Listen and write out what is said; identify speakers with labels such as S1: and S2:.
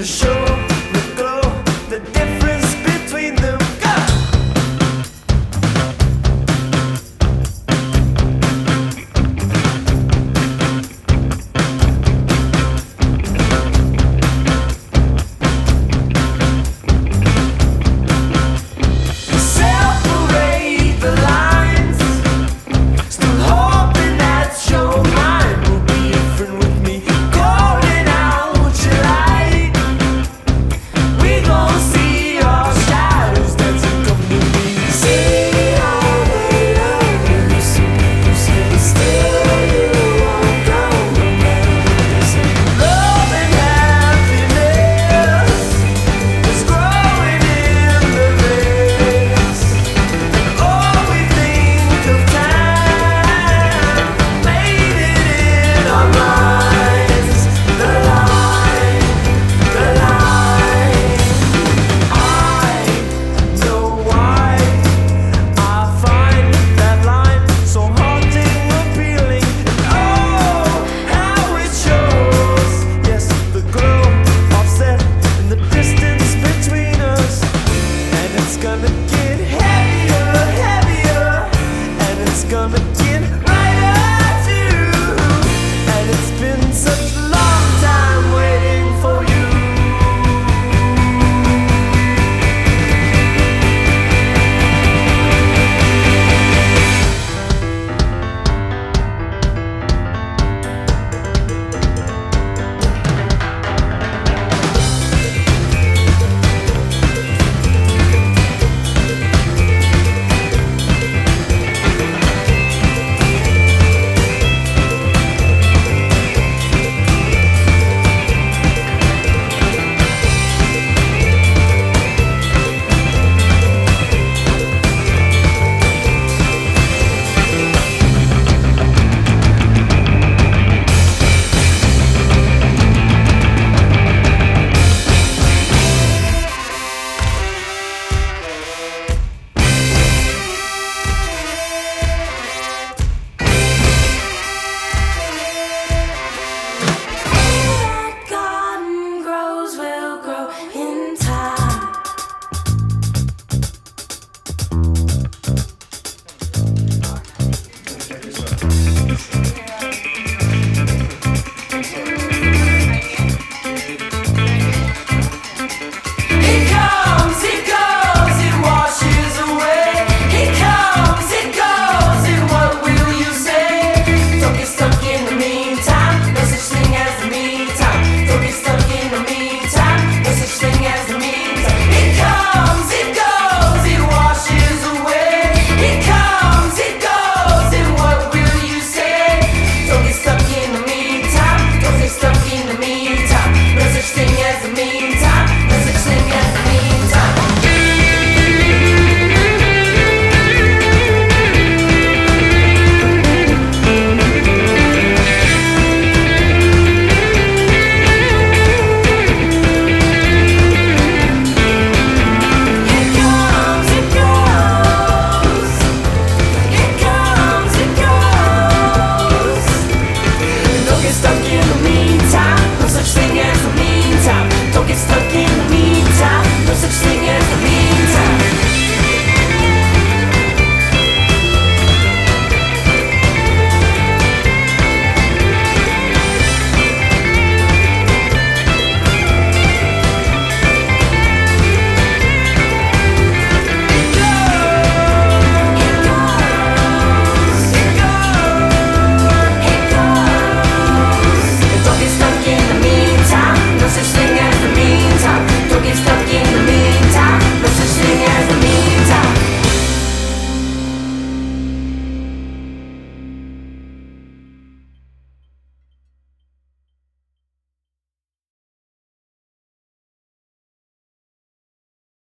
S1: the show, the glow, the difference between them. Go! Separate the lines, still hoping that your mind will be different with me. Calling out your light, we gon' see our shadows dancing. Come to me. See all the love you see, but still you won't go. No matter what they say, love and happiness is growing in the mist. Oh, we think of time, made it in our minds. The line, the line. I know why I find that line so haunting, appealing. Oh, how it shows. Yes, the glow offset in the distance between us. And it's gonna get heavier, heavier. And it's gonna get brighter too. And it's been such a long time waiting for you. That garden grows will grow in time. It comes, it goes, it washes away. It comes, it goes, and what will you say? Don't get stuck in the meantime. No such thing as the meantime. Don't get stuck in the meantime. No such thing as the meantime. It comes, it goes, it washes away. It comes, it goes, and what will you say? Don't get stuck in the meantime. Don't get stuck in the meantime. No such thing as the meantime. No such thing as the meantime. It comes, it goes. It comes, it goes. Don't get stuck in the meantime. No such thing as the meantime. Don't get stuck